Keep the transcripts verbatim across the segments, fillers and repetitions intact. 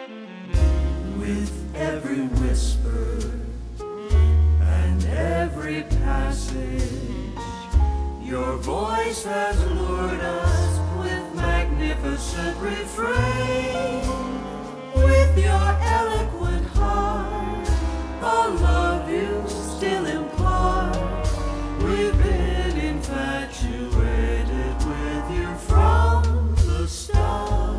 With every whisper and every passage, your voice has lured us with magnificent refrain. With your eloquent heart, a love you still impart. We've been infatuated with you from the start.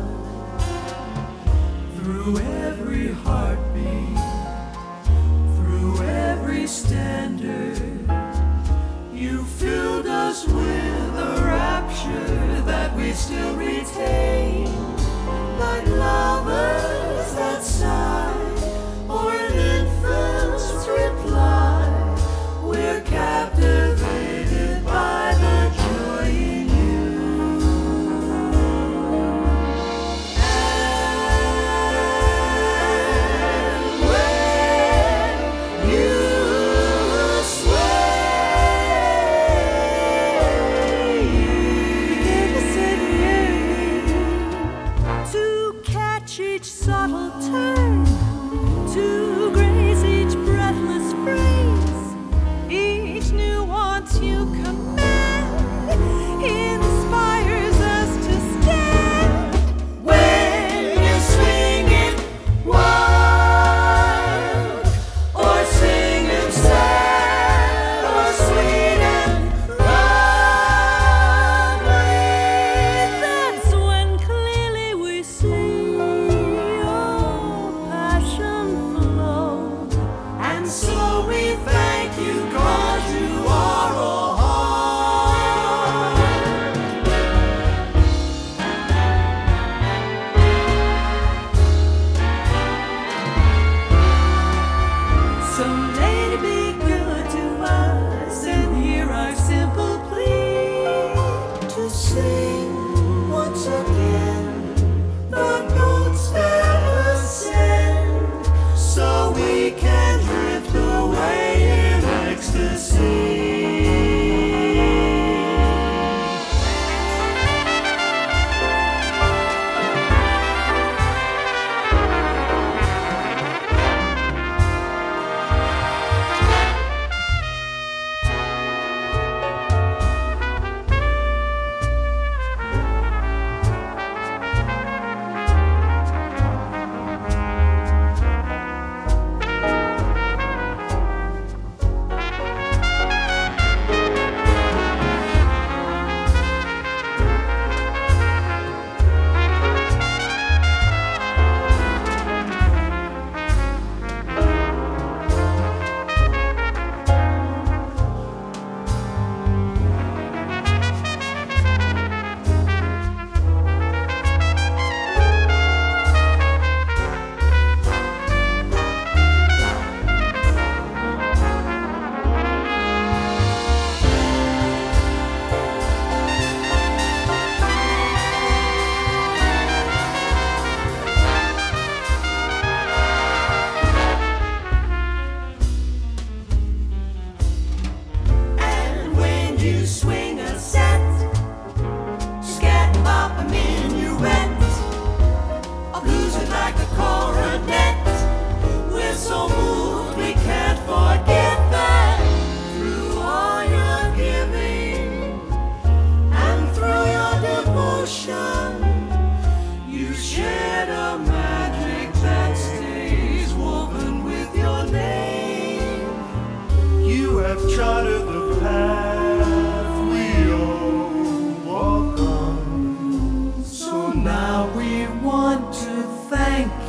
Through every heartbeat, through every standard, you filled us with a rapture that we still retain. Like lovers that sigh, or an infant's reply, we're captivated by the joy in you. And when you sway, you give us a yearning to catch each subtle turn, to graze each breathless phrase, each nuance you command inspires us to stand. When you swing it wild, or sing it sad, or sweet and lovely, that's when clearly we see your passion flow. And so we thank you, 'cause you are a heart. So lady, be good to us, and hear our simple plea to sing once again the notes that ascend, so we can drift away in ecstasy. And when you swing a set, scat bop a minuet, a blues it like a coronet, we're so moved we can't forget that. Through all your giving and through your devotion, you shared a magic that stays woven with your name. You have charted the path we all walk on. So now we want to thank